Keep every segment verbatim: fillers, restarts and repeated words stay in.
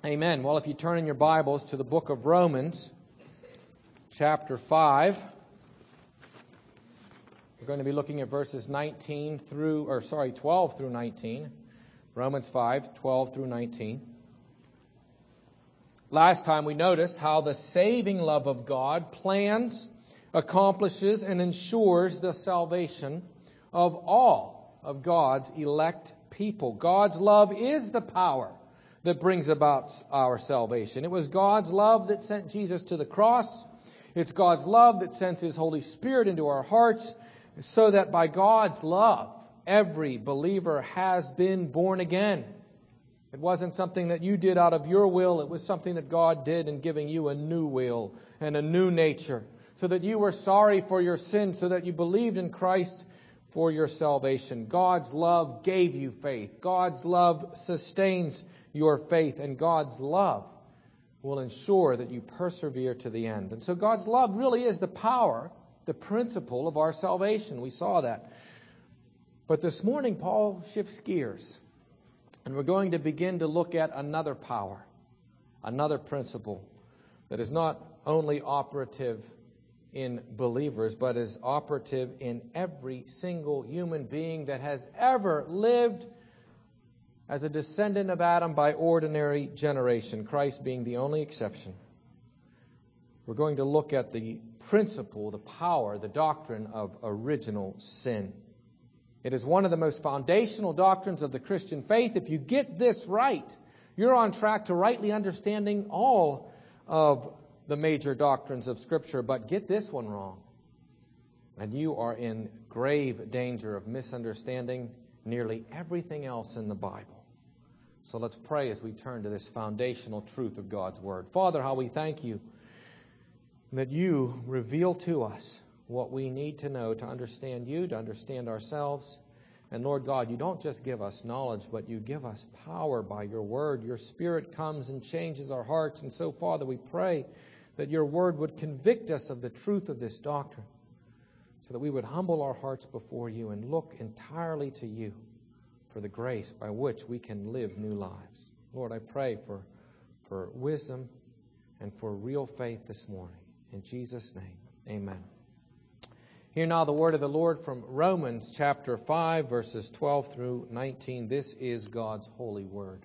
Amen. Well, if you turn in your Bibles to the book of Romans, chapter five, we're going to be looking at verses nineteen through, or sorry, twelve through nineteen. Romans five, twelve through nineteen. Last time we noticed how the saving love of God plans, accomplishes, and ensures the salvation of all of God's elect people. God's love is the power that brings about our salvation. It was God's love that sent Jesus to the cross. It's God's love that sends His Holy Spirit into our hearts, so that by God's love, every believer has been born again. It wasn't something that you did out of your will. It was something that God did in giving you a new will and a new nature, so that you were sorry for your sins, so that you believed in Christ for your salvation. God's love gave you faith. God's love sustains your faith, and God's love will ensure that you persevere to the end. And so God's love really is the power, the principle of our salvation. We saw that. But this morning, Paul shifts gears, and we're going to begin to look at another power, another principle that is not only operative in believers, but is operative in every single human being that has ever lived as a descendant of Adam by ordinary generation, Christ being the only exception. We're going to look at the principle, the power, the doctrine of original sin. It is one of the most foundational doctrines of the Christian faith. If you get this right, you're on track to rightly understanding all of the major doctrines of Scripture. But get this one wrong, and you are in grave danger of misunderstanding nearly everything else in the Bible. So let's pray as we turn to this foundational truth of God's Word. Father, how we thank You that You reveal to us what we need to know to understand You, to understand ourselves. And Lord God, You don't just give us knowledge, but You give us power by Your Word. Your Spirit comes and changes our hearts. And so, Father, we pray that Your Word would convict us of the truth of this doctrine, so that we would humble our hearts before You and look entirely to You for the grace by which we can live new lives. Lord, I pray for, for wisdom and for real faith this morning. In Jesus' name, amen. Hear now the word of the Lord from Romans chapter five, verses twelve through nineteen. This is God's holy word.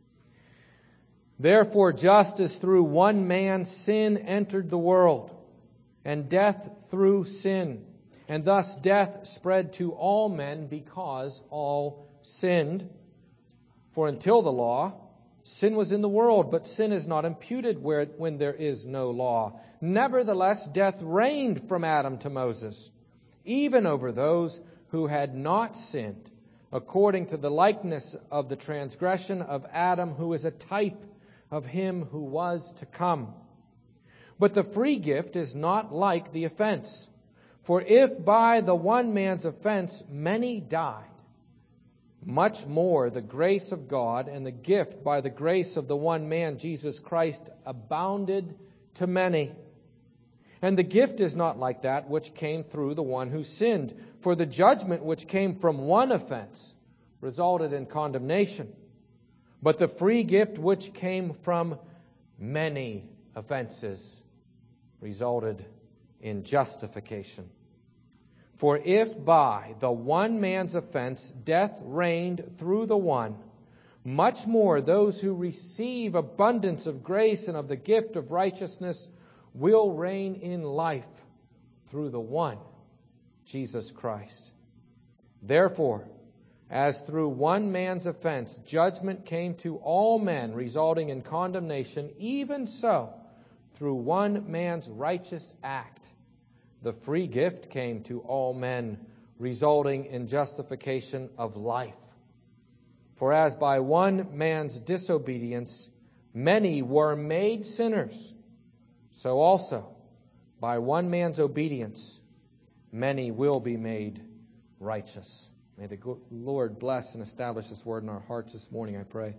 Therefore, just as through one man sin entered the world, and death through sin, and thus death spread to all men because all sinned. For until the law, sin was in the world, but sin is not imputed where, when there is no law. Nevertheless, death reigned from Adam to Moses, even over those who had not sinned, according to the likeness of the transgression of Adam, who is a type of him who was to come. But the free gift is not like the offense. For if by the one man's offense many died, much more the grace of God and the gift by the grace of the one man, Jesus Christ, abounded to many. And the gift is not like that which came through the one who sinned. For the judgment which came from one offense resulted in condemnation. But the free gift which came from many offenses resulted in justification. For if by the one man's offense death reigned through the one, much more those who receive abundance of grace and of the gift of righteousness will reign in life through the one, Jesus Christ. Therefore, as through one man's offense judgment came to all men, resulting in condemnation, even so, through one man's righteous act, the free gift came to all men, resulting in justification of life. For as by one man's disobedience many were made sinners, so also by one man's obedience many will be made righteous. May the Lord bless and establish this word in our hearts this morning, I pray.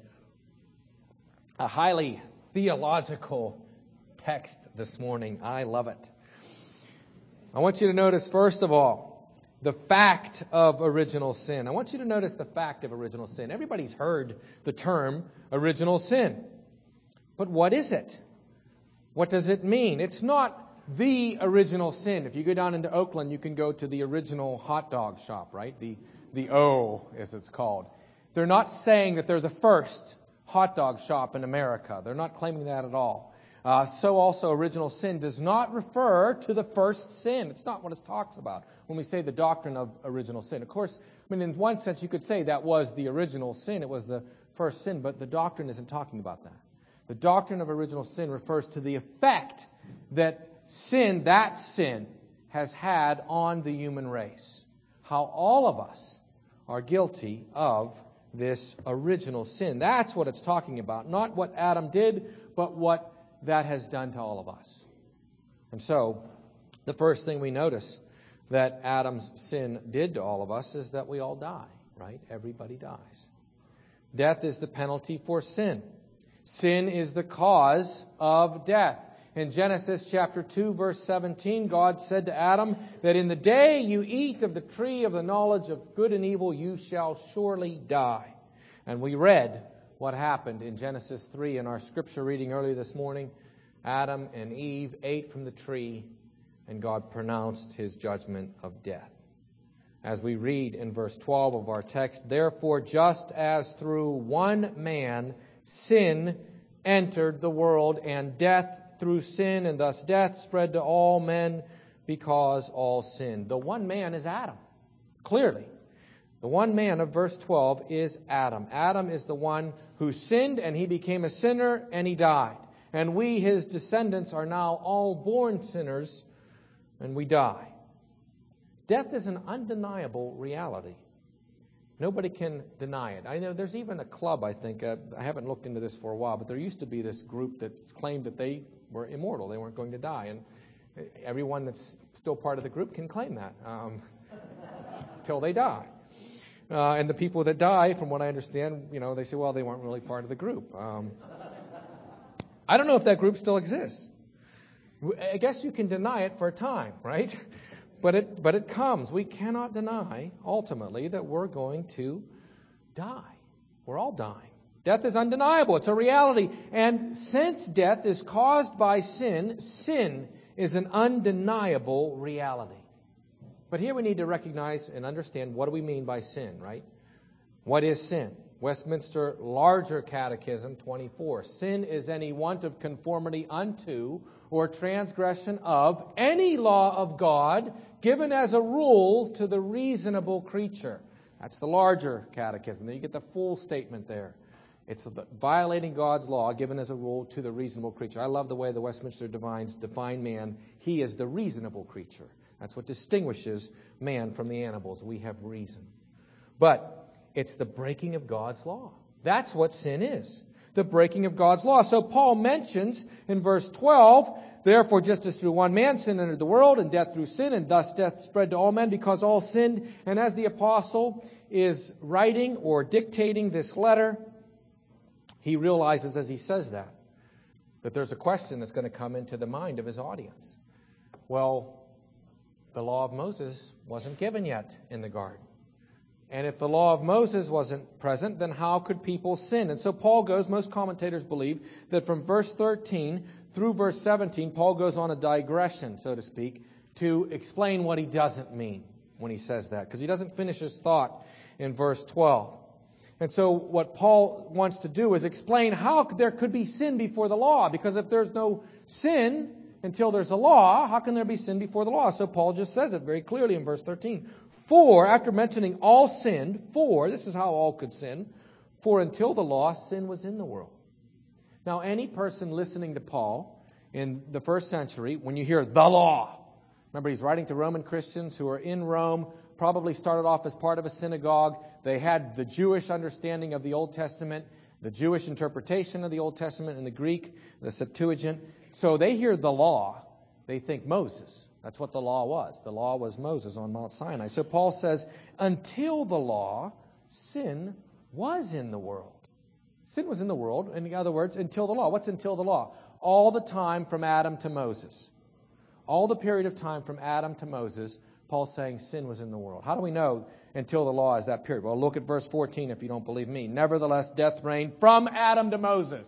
A highly theological text this morning. I love it. I want you to notice, first of all, the fact of original sin. I want you to notice the fact of original sin. Everybody's heard the term original sin. But what is it? What does it mean? It's not the original sin. If you go down into Oakland, you can go to the original hot dog shop, right? The the O, as it's called. They're not saying that they're the first hot dog shop in America. They're not claiming that at all. Uh, so also, original sin does not refer to the first sin. It's not what it talks about when we say the doctrine of original sin. Of course, I mean, in one sense, you could say that was the original sin. It was the first sin, but the doctrine isn't talking about that. The doctrine of original sin refers to the effect that sin, that sin, has had on the human race. How all of us are guilty of this original sin. That's what it's talking about. Not what Adam did, but what that has done to all of us. And so, the first thing we notice that Adam's sin did to all of us is that we all die, right? Everybody dies. Death is the penalty for sin. Sin is the cause of death. In Genesis chapter two, verse seventeen, God said to Adam that in the day you eat of the tree of the knowledge of good and evil, you shall surely die. And we read what happened in Genesis three in our scripture reading earlier this morning. Adam and Eve ate from the tree, and God pronounced His judgment of death. As we read in verse twelve of our text, therefore, just as through one man sin entered the world, and death through sin, and thus death spread to all men because all sinned. The one man is Adam. Clearly. The one man of verse twelve is Adam. Adam is the one who sinned, and he became a sinner, and he died. And we, his descendants, are now all born sinners, and we die. Death is an undeniable reality. Nobody can deny it. I know there's even a club, I think, uh, I haven't looked into this for a while, but there used to be this group that claimed that they were immortal. They weren't going to die. And everyone that's still part of the group can claim that um, until they die. Uh, and the people that die, from what I understand, you know, they say, well, they weren't really part of the group. Um, I don't know if that group still exists. I guess you can deny it for a time, right? But it but it comes. We cannot deny, ultimately, that we're going to die. We're all dying. Death is undeniable. It's a reality. And since death is caused by sin, sin is an undeniable reality. But here we need to recognize and understand, what do we mean by sin, right? What is sin? Westminster Larger Catechism twenty-four. Sin is any want of conformity unto or transgression of any law of God given as a rule to the reasonable creature. That's the Larger Catechism. Then you get the full statement there. It's the violating God's law given as a rule to the reasonable creature. I love the way the Westminster Divines define man. He is the reasonable creature. That's what distinguishes man from the animals. We have reason. But it's the breaking of God's law. That's what sin is. The breaking of God's law. So Paul mentions in verse twelve, therefore, just as through one man sin entered the world, and death through sin, and thus death spread to all men because all sinned. And as the apostle is writing or dictating this letter, he realizes as he says that, that there's a question that's going to come into the mind of his audience. Well, the law of Moses wasn't given yet in the garden. And if the law of Moses wasn't present, then how could people sin? And so Paul goes, most commentators believe, that from verse thirteen through verse seventeen, Paul goes on a digression, so to speak, to explain what he doesn't mean when he says that, because he doesn't finish his thought in verse twelve. And so what Paul wants to do is explain how there could be sin before the law, because if there's no sin until there's a law, how can there be sin before the law? So Paul just says it very clearly in verse thirteen. For, after mentioning all sinned, for, this is how all could sin, for until the law, sin was in the world. Now, any person listening to Paul in the first century, when you hear the law, remember he's writing to Roman Christians who are in Rome, probably started off as part of a synagogue. They had the Jewish understanding of the Old Testament, the Jewish interpretation of the Old Testament in the Greek, the Septuagint. So they hear the law, they think Moses. That's what the law was. The law was Moses on Mount Sinai. So Paul says, until the law, sin was in the world. Sin was in the world. In other words, until the law. What's until the law? All the time from Adam to Moses. All the period of time from Adam to Moses, Paul's saying sin was in the world. How do we know until the law is that period? Well, look at verse fourteen if you don't believe me. Nevertheless, death reigned from Adam to Moses.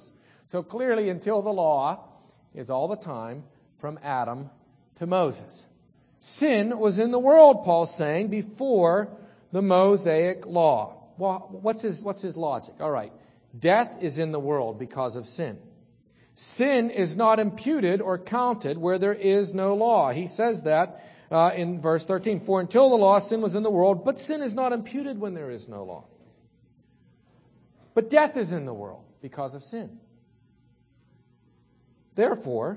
So clearly, until the law is all the time from Adam to Moses. Sin was in the world, Paul's saying, before the Mosaic law. Well, what's his, what's his logic? All right. Death is in the world because of sin. Sin is not imputed or counted where there is no law. He says that uh, in verse thirteen. For until the law, sin was in the world, but sin is not imputed when there is no law. But death is in the world because of sin. Therefore,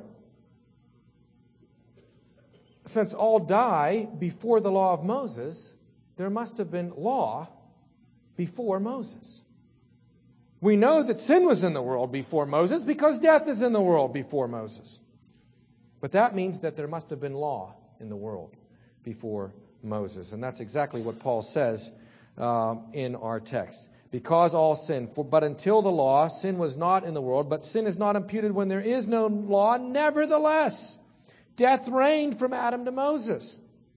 since all die before the law of Moses, there must have been law before Moses. We know that sin was in the world before Moses because death is in the world before Moses. But that means that there must have been law in the world before Moses. And that's exactly what Paul says uh, in our text. Because all sin, for, but until the law, sin was not in the world, but sin is not imputed when there is no law. Nevertheless, death reigned from Adam to Moses.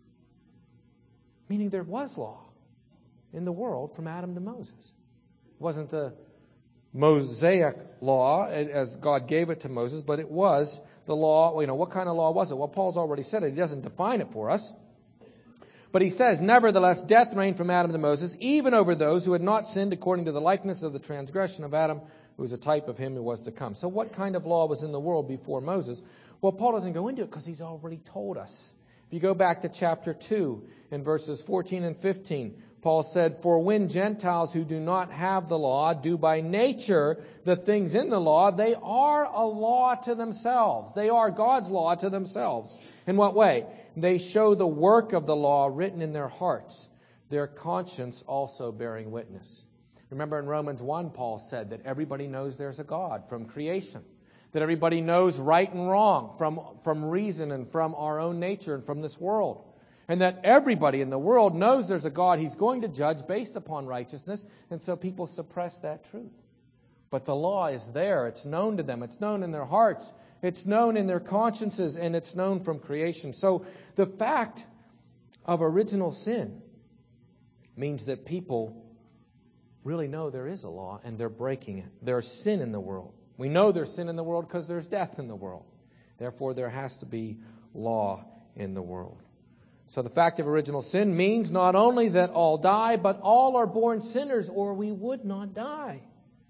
Meaning there was law in the world from Adam to Moses. It wasn't the Mosaic law as God gave it to Moses, but it was the law. You know, what kind of law was it? Well, Paul's already said it. He doesn't define it for us. But he says, nevertheless, death reigned from Adam to Moses, even over those who had not sinned according to the likeness of the transgression of Adam, who was a type of him who was to come. So what kind of law was in the world before Moses? Well, Paul doesn't go into it because he's already told us. If you go back to chapter two in verses fourteen and fifteen, Paul said, for when Gentiles who do not have the law do by nature the things in the law, they are a law to themselves. They are God's law to themselves. In what way? They show the work of the law written in their hearts, their conscience also bearing witness. Remember in Romans one, Paul said that everybody knows there's a God from creation. That everybody knows right and wrong from, from reason and from our own nature and from this world. And that everybody in the world knows there's a God He's going to judge based upon righteousness. And so people suppress that truth. But the law is there. It's known to them. It's known in their hearts. It's known in their consciences. And it's known from creation. So the fact of original sin means that people really know there is a law and they're breaking it. There's sin in the world. We know there's sin in the world because there's death in the world. Therefore, there has to be law in the world. So the fact of original sin means not only that all die, but all are born sinners, or we would not die.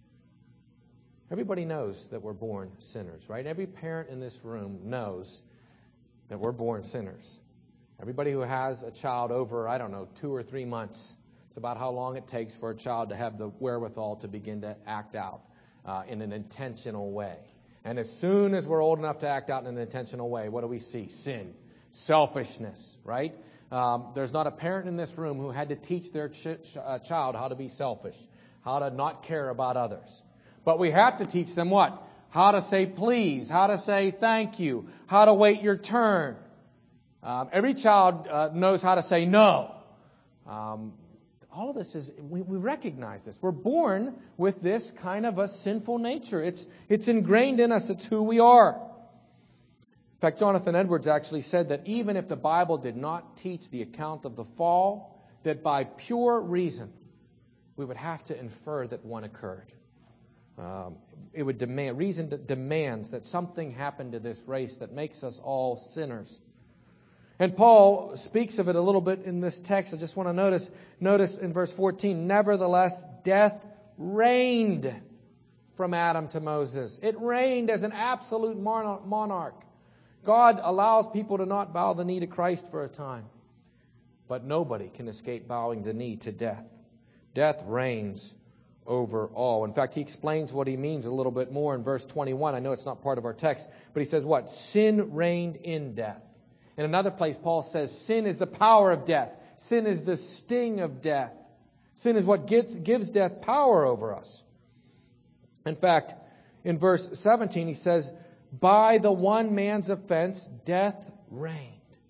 Everybody knows that we're born sinners, right? Every parent in this room knows that we're born sinners. Everybody who has a child over, I don't know, two or three months, it's about how long it takes for a child to have the wherewithal to begin to act out uh, in an intentional way. And as soon as we're old enough to act out in an intentional way, what do we see? Sin. Selfishness, right? Um, there's not a parent in this room who had to teach their ch- ch- uh, child how to be selfish, how to not care about others. But we have to teach them what? How to say please, how to say thank you, how to wait your turn. Um, every child uh, knows how to say no. Um, all of this is, we, we recognize this. We're born with this kind of a sinful nature. It's, it's ingrained in us. It's who we are. In fact, Jonathan Edwards actually said that even if the Bible did not teach the account of the fall, that by pure reason, we would have to infer that one occurred. Um, it would demand, reason that demands that something happened to this race that makes us all sinners. And Paul speaks of it a little bit in this text. I just want to notice, notice in verse fourteen, nevertheless, death reigned from Adam to Moses. It reigned as an absolute monarch. God allows people to not bow the knee to Christ for a time. But nobody can escape bowing the knee to death. Death reigns over all. In fact, he explains what he means a little bit more in verse twenty-one. I know it's not part of our text, but he says what? Sin reigned in death. In another place, Paul says sin is the power of death. Sin is the sting of death. Sin is what gives, gives death power over us. In fact, in verse seventeen, he says, by the one man's offense, death reigned.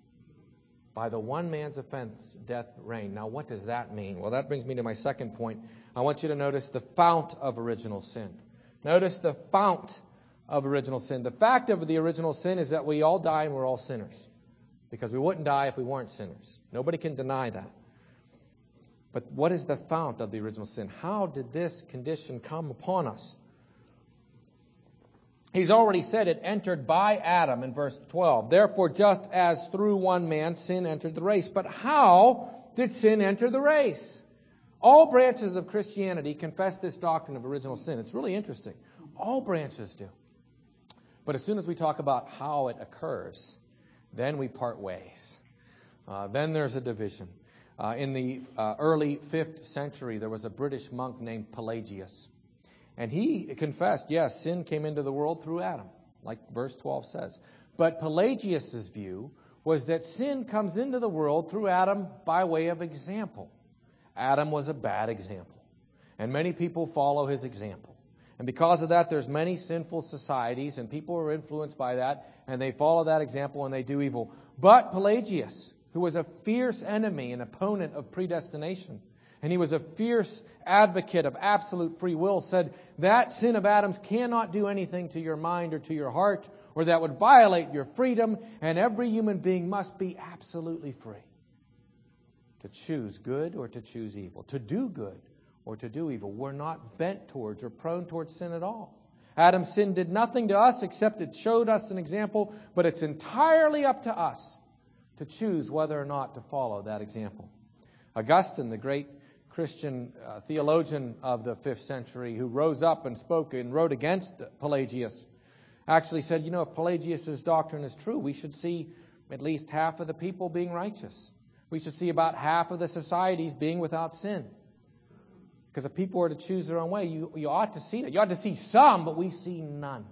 By the one man's offense, death reigned. Now, what does that mean? Well, that brings me to my second point. I want you to notice the fount of original sin. Notice the fount of original sin. The fact of the original sin is that we all die and we're all sinners. Because we wouldn't die if we weren't sinners. Nobody can deny that. But what is the fount of the original sin? How did this condition come upon us? He's already said it entered by Adam in verse twelve. Therefore, just as through one man sin entered the race. But how did sin enter the race? All branches of Christianity confess this doctrine of original sin. It's really interesting. All branches do. But as soon as we talk about how it occurs, then we part ways. Uh, then there's a division. Uh, in the uh, early fifth century, there was a British monk named Pelagius. And he confessed, yes, sin came into the world through Adam, like verse twelve says. But Pelagius' view was that sin comes into the world through Adam by way of example. Adam was a bad example. And many people follow his example. And because of that, there's many sinful societies, and people are influenced by that, and they follow that example and they do evil. But Pelagius, who was a fierce enemy and opponent of predestination, and he was a fierce advocate of absolute free will, said that sin of Adam's cannot do anything to your mind or to your heart, or that would violate your freedom, and every human being must be absolutely free to choose good or to choose evil, to do good or to do evil. We're not bent towards or prone towards sin at all. Adam's sin did nothing to us except it showed us an example, but it's entirely up to us to choose whether or not to follow that example. Augustine, the great Christian uh, theologian of the fifth century, who rose up and spoke and wrote against Pelagius, actually said, you know, if Pelagius' doctrine is true, we should see at least half of the people being righteous. We should see about half of the societies being without sin. Because if people were to choose their own way, you, you ought to see that. You ought to see some, but we see none.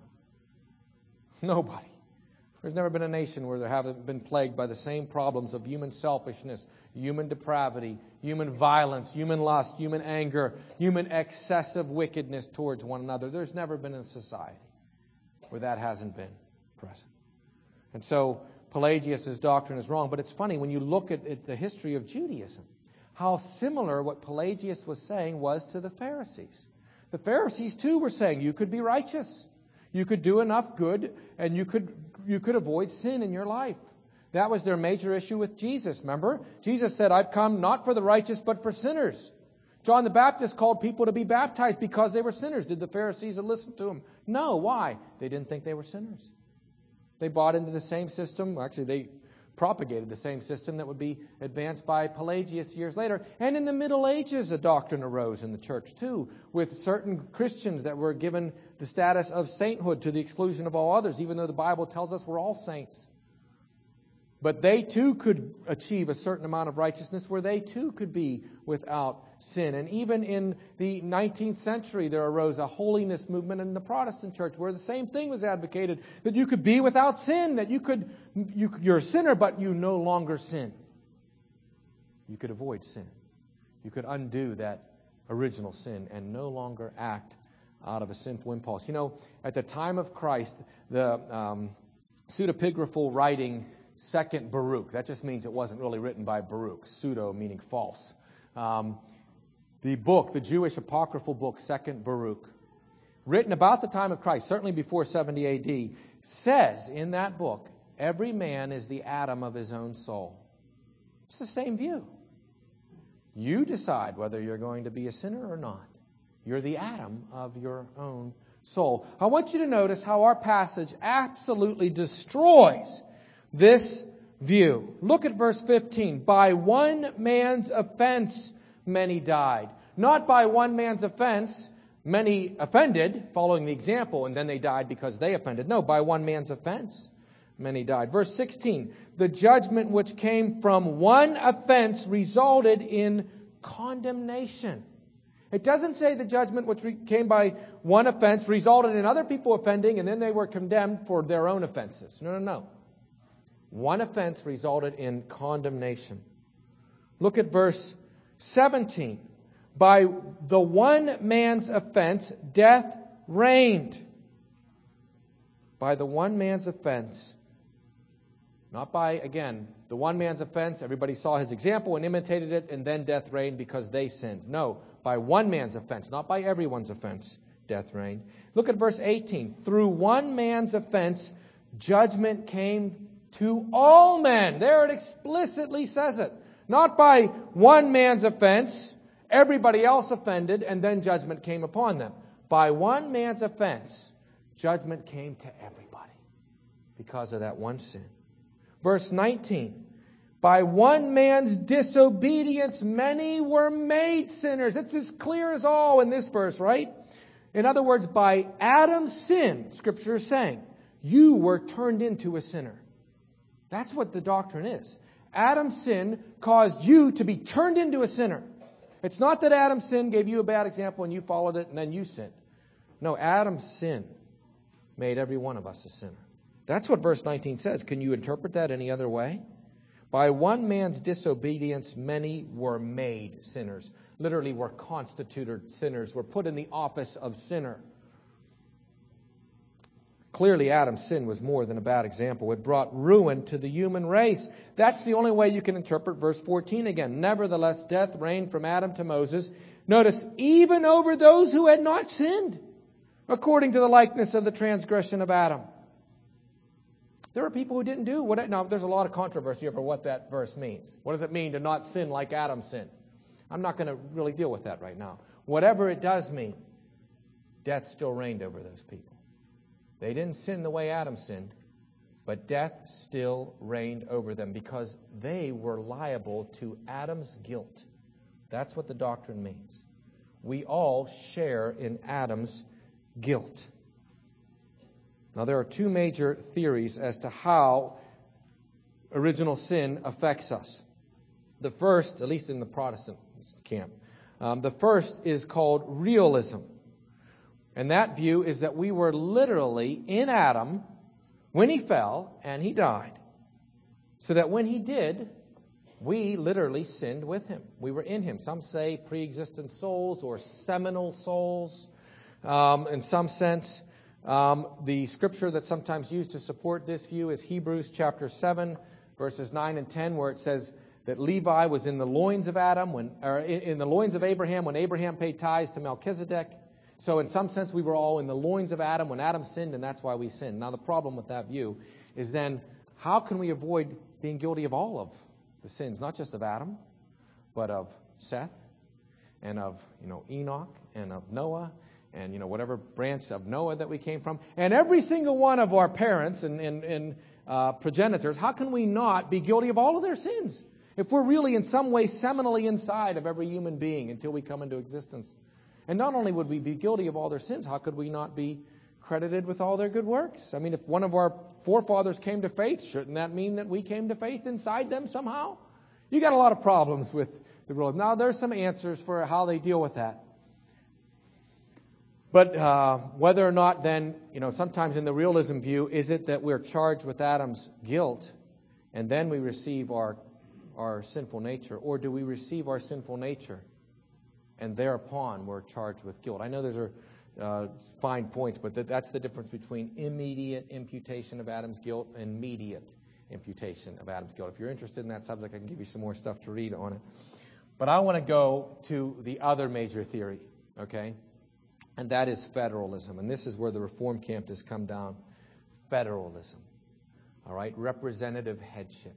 Nobody. There's never been a nation where there haven't been plagued by the same problems of human selfishness, human depravity, human violence, human lust, human anger, human excessive wickedness towards one another. There's never been a society where that hasn't been present. And so Pelagius' doctrine is wrong. But it's funny, when you look at, at the history of Judaism, how similar what Pelagius was saying was to the Pharisees. The Pharisees, too, were saying you could be righteous. You could do enough good, and you could you could avoid sin in your life. That was their major issue with Jesus, remember? Jesus said, I've come not for the righteous, but for sinners. John the Baptist called people to be baptized because they were sinners. Did the Pharisees listen to him? No. Why? They didn't think they were sinners. They bought into the same system. Actually, they propagated the same system that would be advanced by Pelagius years later. And in the Middle Ages, a doctrine arose in the church, too, with certain Christians that were given the status of sainthood to the exclusion of all others, even though the Bible tells us we're all saints. But they, too, could achieve a certain amount of righteousness where they, too, could be without sin. And even in the nineteenth century, there arose a holiness movement in the Protestant church where the same thing was advocated, that you could be without sin, that you could, you, you're a sinner, but you no longer sin. You could avoid sin. You could undo that original sin and no longer act out of a sinful impulse. You know, at the time of Christ, the um, pseudepigraphal writing Second Baruch. That just means it wasn't really written by Baruch. Pseudo meaning false. Um, the book, the Jewish apocryphal book, Second Baruch, written about the time of Christ, certainly before seventy A D, says in that book, every man is the atom of his own soul. It's the same view. You decide whether you're going to be a sinner or not. You're the atom of your own soul. I want you to notice how our passage absolutely destroys this view. Look at verse fifteen. By one man's offense, many died. Not by one man's offense, many offended, following the example, and then they died because they offended. No, by one man's offense, many died. Verse sixteen. The judgment which came from one offense resulted in condemnation. It doesn't say the judgment which came by one offense resulted in other people offending and then they were condemned for their own offenses. No, no, no. One offense resulted in condemnation. Look at verse seventeen. By the one man's offense, death reigned. By the one man's offense. Not by, again, the one man's offense, everybody saw his example and imitated it, and then death reigned because they sinned. No, by one man's offense, not by everyone's offense, death reigned. Look at verse eighteen. Through one man's offense, judgment came to all men. There it explicitly says it. Not by one man's offense, everybody else offended, and then judgment came upon them. By one man's offense, Judgment came to everybody because of that one sin. Verse nineteen. By one man's disobedience, many were made sinners. It's as clear as all in this verse, right? In other words, by Adam's sin, Scripture is saying, you were turned into a sinner. That's what the doctrine is. Adam's sin caused you to be turned into a sinner. It's not that Adam's sin gave you a bad example and you followed it and then you sinned. No, Adam's sin made every one of us a sinner. That's what verse nineteen says. Can you interpret that any other way? By one man's disobedience, many were made sinners. Literally, were constituted sinners, were put in the office of sinner. Clearly, Adam's sin was more than a bad example. It brought ruin to the human race. That's the only way you can interpret verse fourteen again. Nevertheless, death reigned from Adam to Moses. Notice, even over those who had not sinned, according to the likeness of the transgression of Adam. There are people who didn't do what. Now, there's a lot of controversy over what that verse means. What does it mean to not sin like Adam sinned? I'm not going to really deal with that right now. Whatever it does mean, death still reigned over those people. They didn't sin the way Adam sinned, but death still reigned over them because they were liable to Adam's guilt. That's what the doctrine means. We all share in Adam's guilt. Now, there are two major theories as to how original sin affects us. The first, at least in the Protestant camp, um, the first is called realism. And that view is that we were literally in Adam when he fell and he died. So that when he did, we literally sinned with him. We were in him. Some say pre-existent souls or seminal souls um, in some sense. Um, the scripture that's sometimes used to support this view is Hebrews chapter seven, verses nine and ten, where it says that Levi was in the loins of Adam, when, or in the loins of Abraham when Abraham paid tithes to Melchizedek. So in some sense, we were all in the loins of Adam when Adam sinned, and that's why we sinned. Now, the problem with that view is then, how can we avoid being guilty of all of the sins, not just of Adam, but of Seth, and of, you know, Enoch, and of Noah, and, you know, whatever branch of Noah that we came from, and every single one of our parents and, and, and uh, progenitors? How can we not be guilty of all of their sins if we're really in some way seminally inside of every human being until we come into existence? And not only would we be guilty of all their sins, how could we not be credited with all their good works? I mean, if one of our forefathers came to faith, shouldn't that mean that we came to faith inside them somehow? You got a lot of problems with the world. Now, there's some answers for how they deal with that. But uh, whether or not then, you know, sometimes in the realism view, is it that we're charged with Adam's guilt and then we receive our, our sinful nature? Or do we receive our sinful nature and thereupon we're charged with guilt? I know those are uh, fine points, but th- that's the difference between immediate imputation of Adam's guilt and immediate imputation of Adam's guilt. If you're interested in that subject, I can give you some more stuff to read on it. But I want to go to the other major theory, okay? And that is federalism. And this is where the Reform camp has come down. Federalism. All right? Representative headship.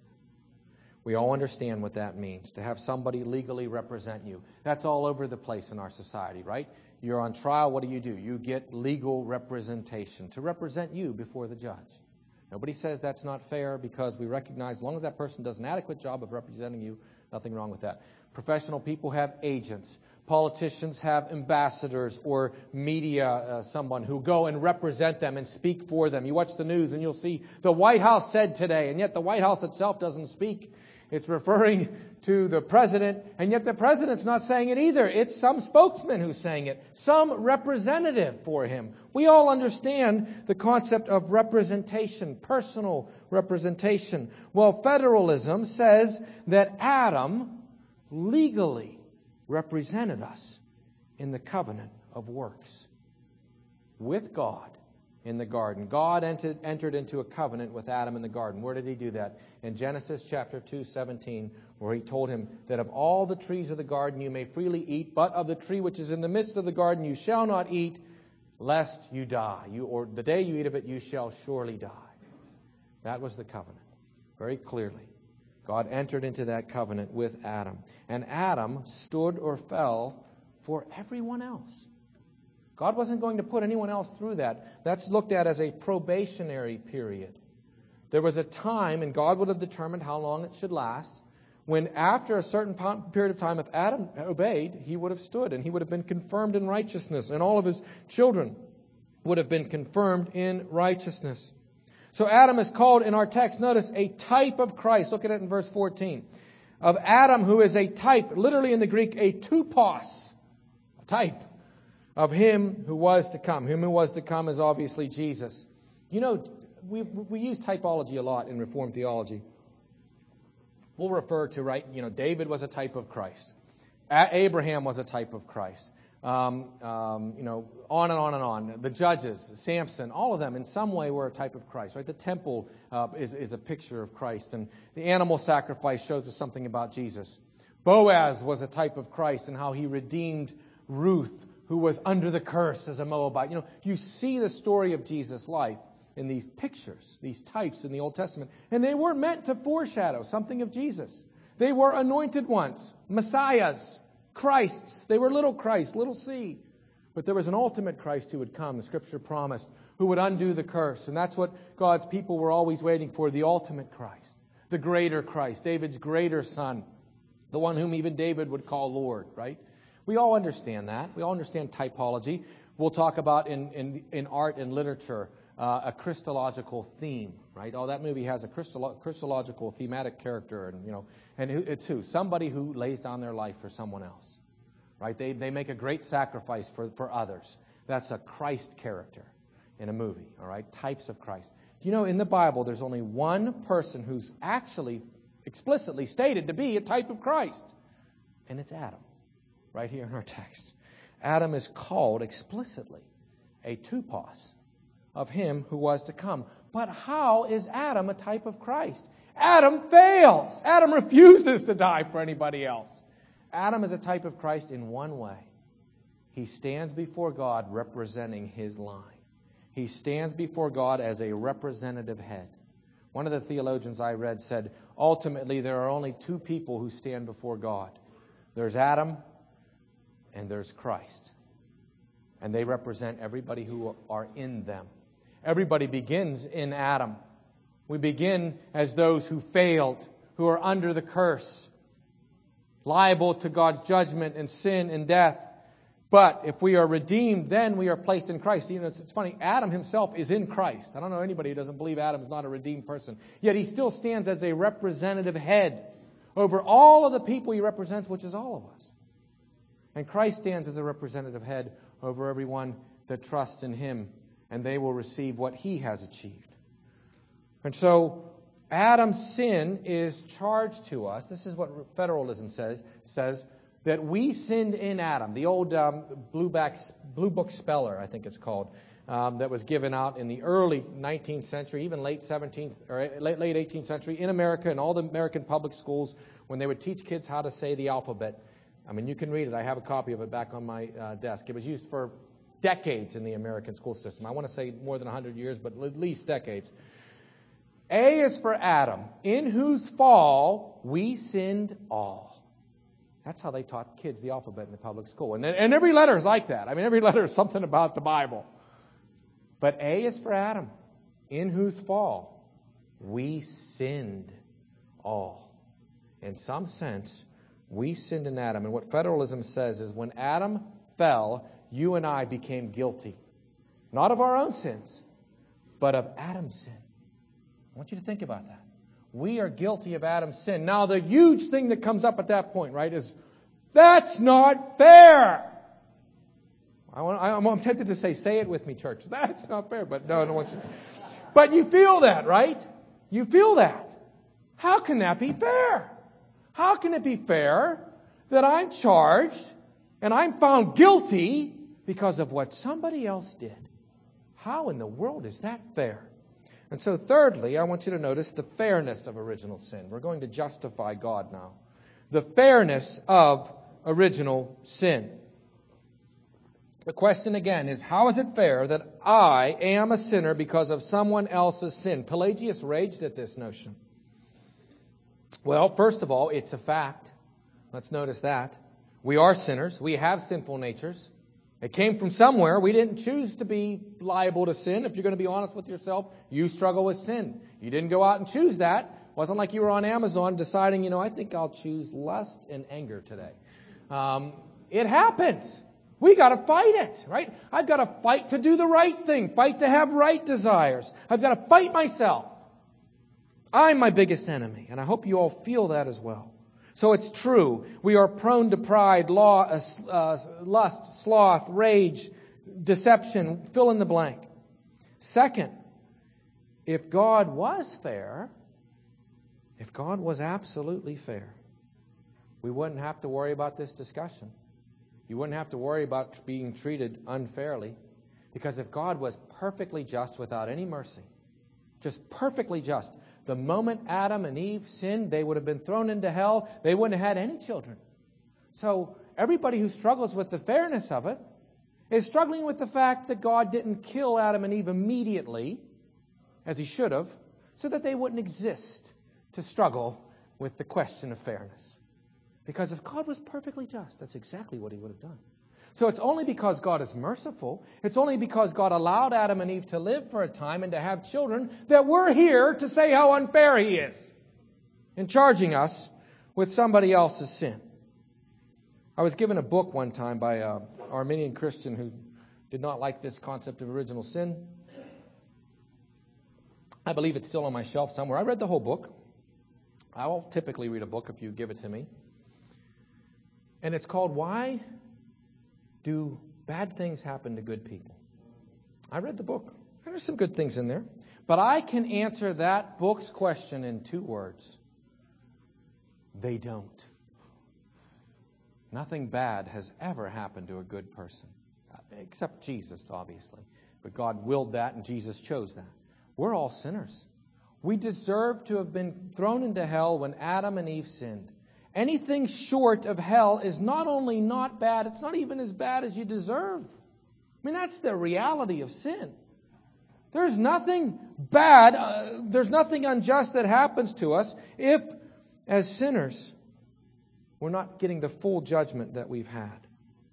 We all understand what that means, to have somebody legally represent you. That's all over the place in our society, right? You're on trial, what do you do? You get legal representation to represent you before the judge. Nobody says that's not fair because we recognize as long as that person does an adequate job of representing you, nothing wrong with that. Professional people have agents. Politicians have ambassadors or media, uh, someone who go and represent them and speak for them. You watch the news and you'll see the White House said today, and yet the White House itself doesn't speak. It's referring to the president, and yet the president's not saying it either. It's some spokesman who's saying it, some representative for him. We all understand the concept of representation, personal representation. Well, federalism says that Adam legally represented us in the covenant of works with God in the garden. God entered, entered into a covenant with Adam in the garden. Where did he do that? In Genesis chapter two, seventeen, where he told him that of all the trees of the garden you may freely eat, but of the tree which is in the midst of the garden you shall not eat, lest you die. You, or the day you eat of it, you shall surely die. That was the covenant, very clearly. God entered into that covenant with Adam. And Adam stood or fell for everyone else. God wasn't going to put anyone else through that. That's looked at as a probationary period. There was a time, and God would have determined how long it should last, when after a certain period of time, if Adam obeyed, he would have stood, and he would have been confirmed in righteousness, and all of his children would have been confirmed in righteousness. So Adam is called in our text, notice, a type of Christ. Look at it in verse fourteen. Of Adam, who is a type, literally in the Greek, a tupos, a type of him who was to come. Him who was to come is obviously Jesus. You know, we we use typology a lot in Reformed theology. We'll refer to, right, you know, David was a type of Christ. Abraham was a type of Christ. Um, um, you know, on and on and on. The judges, Samson, all of them in some way were a type of Christ, right? The temple uh, is, is a picture of Christ, and the animal sacrifice shows us something about Jesus. Boaz was a type of Christ and how he redeemed Ruth, who was under the curse as a Moabite. You know, you see the story of Jesus' life in these pictures, these types in the Old Testament, and they were meant to foreshadow something of Jesus. They were anointed ones, Messiahs, Christs. They were little Christ, little c. But there was an ultimate Christ who would come, the Scripture promised, who would undo the curse. And that's what God's people were always waiting for, the ultimate Christ, the greater Christ, David's greater son, the one whom even David would call Lord, right? We all understand that. We all understand typology. We'll talk about in, in, in art and literature uh, a Christological theme, right? Oh, that movie has a Christolo- Christological thematic character, and you know, and it's who? Somebody who lays down their life for someone else, right? They they make a great sacrifice for, for others. That's a Christ character in a movie, all right? Types of Christ. Do you know in the Bible there's only one person who's actually explicitly stated to be a type of Christ, and it's Adam, right here in our text. Adam is called explicitly a tupos of him who was to come. But how is Adam a type of Christ? Adam fails. Adam refuses to die for anybody else. Adam is a type of Christ in one way. He stands before God representing his line. He stands before God as a representative head. One of the theologians I read said, ultimately there are only two people who stand before God. There's Adam and there's Christ. And they represent everybody who are in them. Everybody begins in Adam. We begin as those who failed, who are under the curse, liable to God's judgment and sin and death. But if we are redeemed, then we are placed in Christ. You know, it's, it's funny, Adam himself is in Christ. I don't know anybody who doesn't believe Adam is not a redeemed person. Yet he still stands as a representative head over all of the people he represents, which is all of us. And Christ stands as a representative head over everyone that trusts in him, and they will receive what he has achieved. And so Adam's sin is charged to us. This is what federalism says, says that we sinned in Adam. The old um, blue, back, blue book speller, I think it's called, um, that was given out in the early nineteenth century, even late seventeenth or late, late eighteenth century in America, in all the American public schools, when they would teach kids how to say the alphabet. I mean, you can read it. I have a copy of it back on my uh, desk. It was used for decades in the American school system. I want to say more than one hundred years, but at least decades. A is for Adam, in whose fall we sinned all. That's how they taught kids the alphabet in the public school. And, and every letter is like that. I mean, every letter is something about the Bible. But A is for Adam, in whose fall we sinned all. In some sense, we sinned in Adam. And what federalism says is when Adam fell, you and I became guilty. Not of our own sins, but of Adam's sin. I want you to think about that. We are guilty of Adam's sin. Now, the huge thing that comes up at that point, right, is that's not fair. I want, I'm tempted to say, say it with me, church. That's not fair, but no, I don't want you. But you feel that, right? You feel that. How can that be fair? How can it be fair that I'm charged and I'm found guilty because of what somebody else did? How in the world is that fair? And so thirdly, I want you to notice the fairness of original sin. We're going to justify God now. The fairness of original sin. The question again is, how is it fair that I am a sinner because of someone else's sin? Pelagius raged at this notion. Well, first of all, it's a fact. Let's notice that. We are sinners. We have sinful natures. It came from somewhere. We didn't choose to be liable to sin. If you're going to be honest with yourself, you struggle with sin. You didn't go out and choose that. It wasn't like you were on Amazon deciding, you know, I think I'll choose lust and anger today. Um, it happens. We got to fight it, right? I've got to fight to do the right thing, fight to have right desires. I've got to fight myself. I'm my biggest enemy, and I hope you all feel that as well. So it's true. We are prone to pride, law, uh, uh, lust, sloth, rage, deception, fill in the blank. Second, if God was fair, if God was absolutely fair, we wouldn't have to worry about this discussion. You wouldn't have to worry about being treated unfairly. Because if God was perfectly just without any mercy, just perfectly just, the moment Adam and Eve sinned, they would have been thrown into hell. They wouldn't have had any children. So everybody who struggles with the fairness of it is struggling with the fact that God didn't kill Adam and Eve immediately, as He should have, so that they wouldn't exist to struggle with the question of fairness. Because if God was perfectly just, that's exactly what He would have done. So it's only because God is merciful, it's only because God allowed Adam and Eve to live for a time and to have children that we're here to say how unfair He is in charging us with somebody else's sin. I was given a book one time by an Arminian Christian who did not like this concept of original sin. I believe it's still on my shelf somewhere. I read the whole book. I will typically read a book if you give it to me. And it's called Why Do Bad Things Happen to Good People? I read the book. There's some good things in there. But I can answer that book's question in two words. They don't. Nothing bad has ever happened to a good person. Except Jesus, obviously. But God willed that and Jesus chose that. We're all sinners. We deserve to have been thrown into hell when Adam and Eve sinned. Anything short of hell is not only not bad, it's not even as bad as you deserve. I mean, that's the reality of sin. There's nothing bad, uh, there's nothing unjust that happens to us if, as sinners, we're not getting the full judgment that we've had.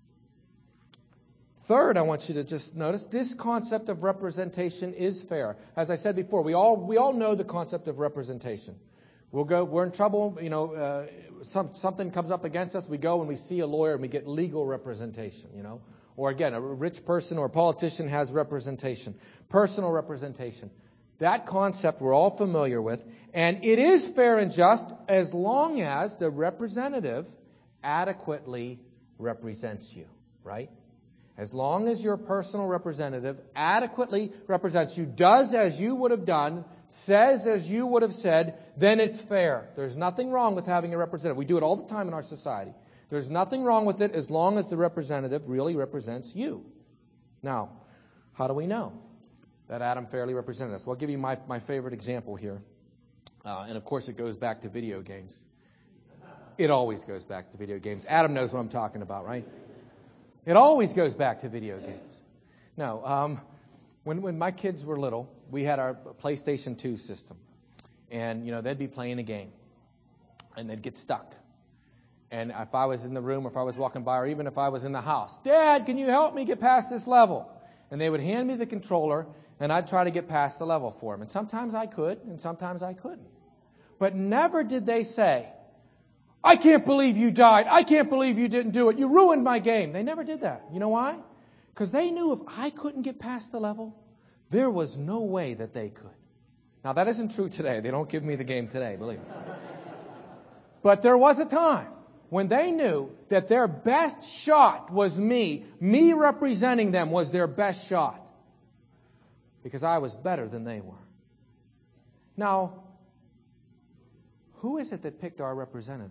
Third, I want you to just notice, this concept of representation is fair. As I said before, we all we all know the concept of representation. We'll go, we're in trouble, you know, uh, some, something comes up against us, we go and we see a lawyer and we get legal representation, you know. Or again, a rich person or a politician has representation, personal representation. That concept we're all familiar with, and it is fair and just as long as the representative adequately represents you, right? As long as your personal representative adequately represents you, does as you would have done, says as you would have said, then it's fair. There's nothing wrong with having a representative. We do it all the time in our society. There's nothing wrong with it as long as the representative really represents you. Now, how do we know that Adam fairly represented us? Well, I'll give you my, my favorite example here. Uh, and of course, it goes back to video games. It always goes back to video games. Adam knows what I'm talking about, right? It always goes back to video games. No, um, when when my kids were little, we had our PlayStation two system. And, you know, they'd be playing a game. And they'd get stuck. And if I was in the room, or if I was walking by, or even if I was in the house, Dad, can you help me get past this level? And they would hand me the controller, and I'd try to get past the level for them. And sometimes I could, and sometimes I couldn't. But never did they say, I can't believe you died. I can't believe you didn't do it. You ruined my game. They never did that. You know why? Because they knew if I couldn't get past the level, there was no way that they could. Now, that isn't true today. They don't give me the game today, believe me. But there was a time when they knew that their best shot was me. Me representing them was their best shot. Because I was better than they were. Now, who is it that picked our representative?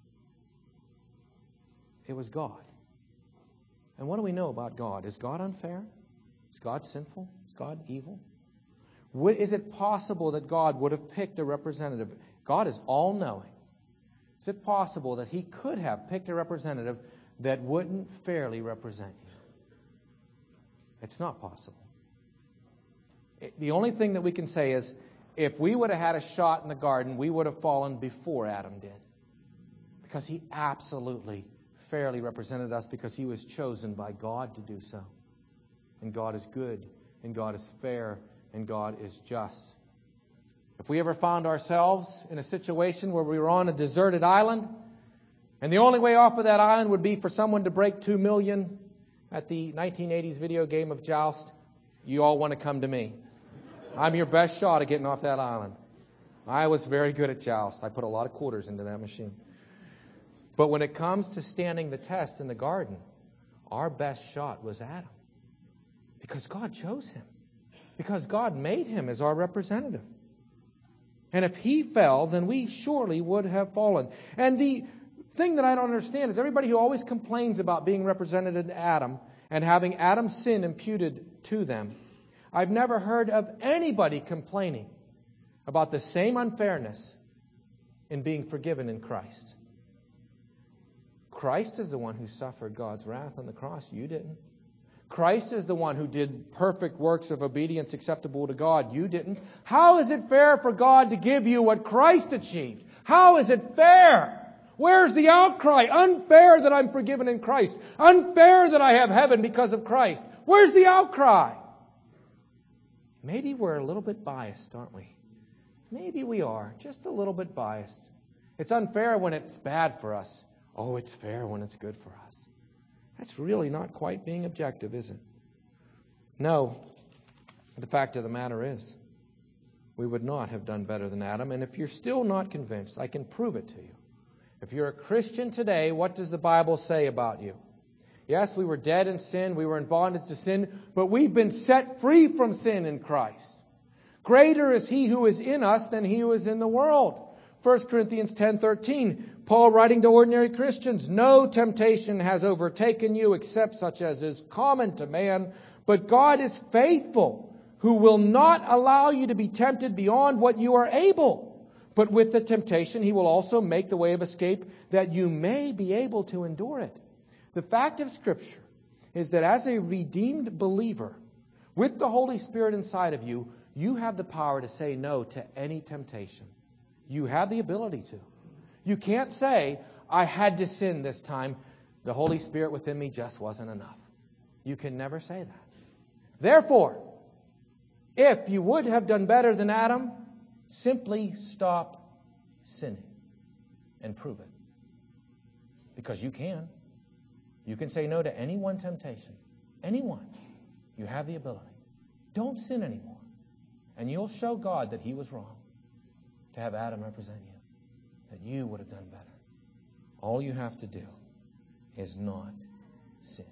It was God. And what do we know about God? Is God unfair? Is God sinful? Is God evil? Is it possible that God would have picked a representative? God is all-knowing. Is it possible that He could have picked a representative that wouldn't fairly represent you? It's not possible. It, the only thing that we can say is, if we would have had a shot in the garden, we would have fallen before Adam did. Because he absolutely fairly represented us because He was chosen by God to do so. And God is good, and God is fair, and God is just. If we ever found ourselves in a situation where we were on a deserted island, and the only way off of that island would be for someone to break two million at the nineteen eighties video game of Joust, you all want to come to me. I'm your best shot at getting off that island. I was very good at Joust. I put a lot of quarters into that machine. But when it comes to standing the test in the garden, our best shot was Adam. Because God chose him. Because God made him as our representative. And if he fell, then we surely would have fallen. And the thing that I don't understand is everybody who always complains about being represented in Adam and having Adam's sin imputed to them, I've never heard of anybody complaining about the same unfairness in being forgiven in Christ. Christ is the one who suffered God's wrath on the cross. You didn't. Christ is the one who did perfect works of obedience acceptable to God. You didn't. How is it fair for God to give you what Christ achieved? How is it fair? Where's the outcry? Unfair that I'm forgiven in Christ. Unfair that I have heaven because of Christ. Where's the outcry? Maybe we're a little bit biased, aren't we? Maybe we are. Just a little bit biased. It's unfair when it's bad for us. Oh, it's fair when it's good for us. That's really not quite being objective, is it? No. The fact of the matter is, we would not have done better than Adam. And if you're still not convinced, I can prove it to you. If you're a Christian today, what does the Bible say about you? Yes, we were dead in sin. We were in bondage to sin. But we've been set free from sin in Christ. Greater is He who is in us than he who is in the world. First Corinthians ten thirteen, Paul writing to ordinary Christians, no temptation has overtaken you except such as is common to man, but God is faithful, who will not allow you to be tempted beyond what you are able. But with the temptation, He will also make the way of escape that you may be able to endure it. The fact of Scripture is that as a redeemed believer, with the Holy Spirit inside of you, you have the power to say no to any temptation. You have the ability to. You can't say, I had to sin this time. The Holy Spirit within me just wasn't enough. You can never say that. Therefore, if you would have done better than Adam, simply stop sinning and prove it. Because you can. You can say no to any one temptation. Anyone. You have the ability. Don't sin anymore. And you'll show God that He was wrong to have Adam represent you. That you would have done better. All you have to do is not sin.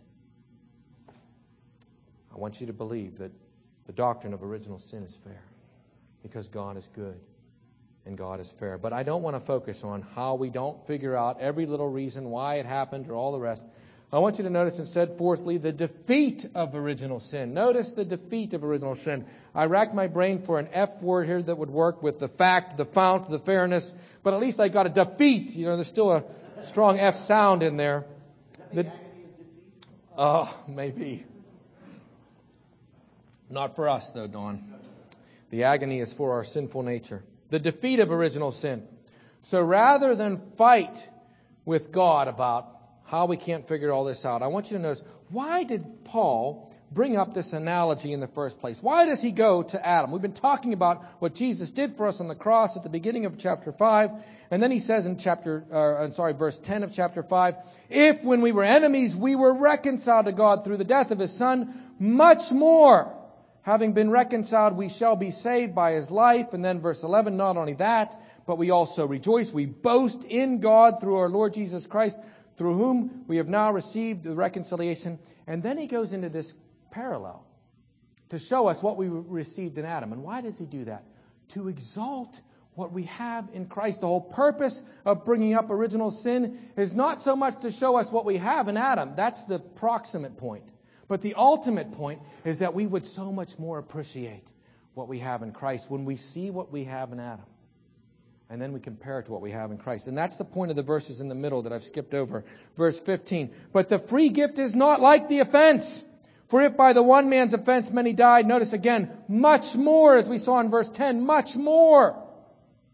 I want you to believe that the doctrine of original sin is fair. Because God is good and God is fair. But I don't want to focus on how we don't figure out every little reason why it happened or all the rest. I want you to notice instead, fourthly, the defeat of original sin. Notice the defeat of original sin. I racked my brain for an F word here that would work with the fact, the fount, the fairness. But at least I got a defeat. You know, there's still a strong F sound in there. The, oh, maybe. Not for us, though, Don. The agony is for our sinful nature. The defeat of original sin. So rather than fight with God about how we can't figure all this out, I want you to notice, why did Paul bring up this analogy in the first place? Why does he go to Adam? We've been talking about what Jesus did for us on the cross at the beginning of chapter five. And then he says in chapter, uh, I'm sorry, verse ten of chapter five, if when we were enemies, we were reconciled to God through the death of His Son, much more, having been reconciled, we shall be saved by His life. And then verse eleven, not only that, but we also rejoice. We boast in God through our Lord Jesus Christ, through whom we have now received the reconciliation. And then he goes into this parallel to show us what we received in Adam. And why does he do that? To exalt what we have in Christ. The whole purpose of bringing up original sin is not so much to show us what we have in Adam. That's the proximate point. But the ultimate point is that we would so much more appreciate what we have in Christ when we see what we have in Adam. And then we compare it to what we have in Christ. And that's the point of the verses in the middle that I've skipped over. Verse fifteen. But the free gift is not like the offense. For if by the one man's offense many died, notice again, much more, as we saw in verse ten, much more.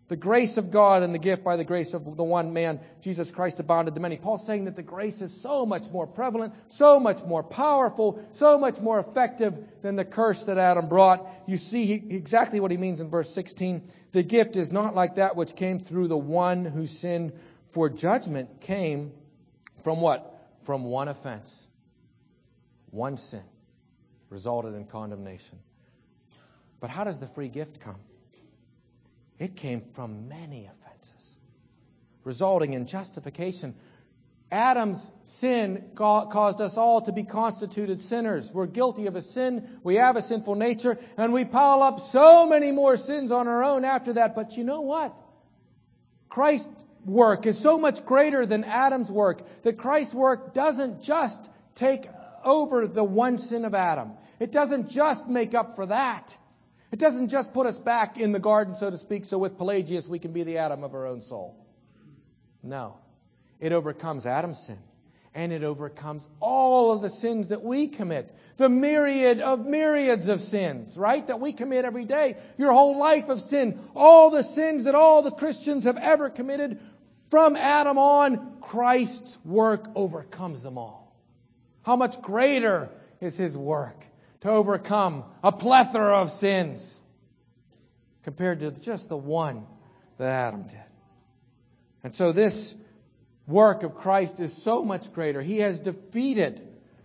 The grace of God and the gift by the grace of the one man, Jesus Christ, abounded to many. Paul's saying that the grace is so much more prevalent, so much more powerful, so much more effective than the curse that Adam brought. You see exactly what he means in verse sixteen. The gift is not like that which came through the one who sinned, for judgment came from what? From one offense. One sin resulted in condemnation. But how does the free gift come? It came from many offenses, resulting in justification. Adam's sin caused us all to be constituted sinners. We're guilty of a sin. We have a sinful nature, and we pile up so many more sins on our own after that. But you know what? Christ's work is so much greater than Adam's work that Christ's work doesn't just take over the one sin of Adam. It doesn't just make up for that. It doesn't just put us back in the garden, so to speak, so with Pelagius we can be the Adam of our own soul. No. It overcomes Adam's sin. And it overcomes all of the sins that we commit. The myriad of myriads of sins, right? That we commit every day. Your whole life of sin. All the sins that all the Christians have ever committed from Adam on, Christ's work overcomes them all. How much greater is His work to overcome a plethora of sins compared to just the one that Adam did. And so this work of Christ is so much greater. He has defeated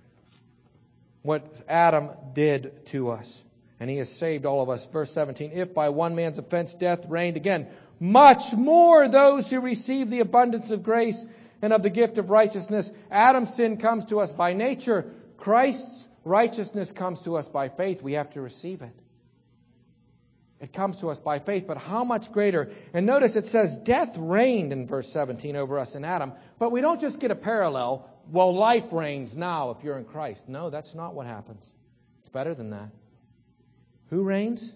what Adam did to us. And He has saved all of us. Verse seventeen, if by one man's offense death reigned, again, much more those who receive the abundance of grace and of the gift of righteousness. Adam's sin comes to us by nature. Christ's righteousness comes to us by faith. We have to receive it. It comes to us by faith, but how much greater? And notice it says death reigned in verse seventeen over us in Adam. But we don't just get a parallel. Well, life reigns now if you're in Christ. No, that's not what happens. It's better than that. Who reigns?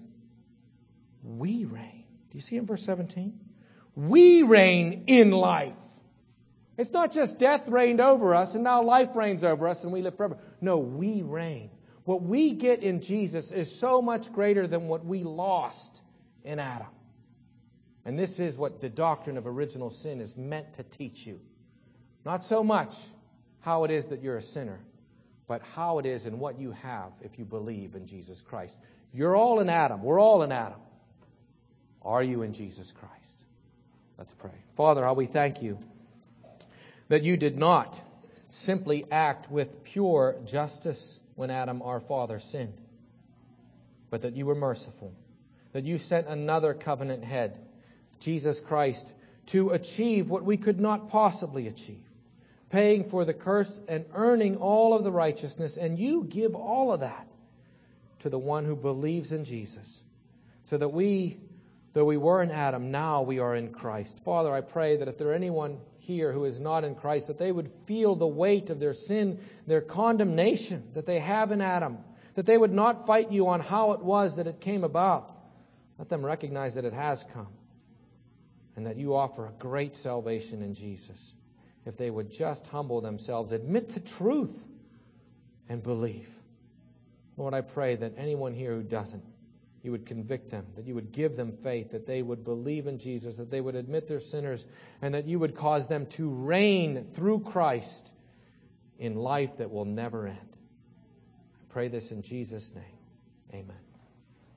We reign. Do you see in verse seventeen? We reign in life. It's not just death reigned over us and now life reigns over us and we live forever. No, we reign. What we get in Jesus is so much greater than what we lost in Adam. And this is what the doctrine of original sin is meant to teach you. Not so much how it is that you're a sinner, but how it is and what you have if you believe in Jesus Christ. You're all in Adam. We're all in Adam. Are you in Jesus Christ? Let's pray. Father, how we thank You that You did not simply act with pure justice when Adam, our father, sinned, but that You were merciful, that You sent another covenant head, Jesus Christ, to achieve what we could not possibly achieve, paying for the curse and earning all of the righteousness, and You give all of that to the one who believes in Jesus, so that we, though we were in Adam, now we are in Christ. Father, I pray that if there are anyone here who is not in Christ, that they would feel the weight of their sin, their condemnation that they have in Adam, that they would not fight You on how it was that it came about. Let them recognize that it has come and that You offer a great salvation in Jesus. If they would just humble themselves, admit the truth, and believe. Lord, I pray that anyone here who doesn't, You would convict them, that You would give them faith, that they would believe in Jesus, that they would admit they're sinners, and that You would cause them to reign through Christ in life that will never end. I pray this in Jesus' name. Amen.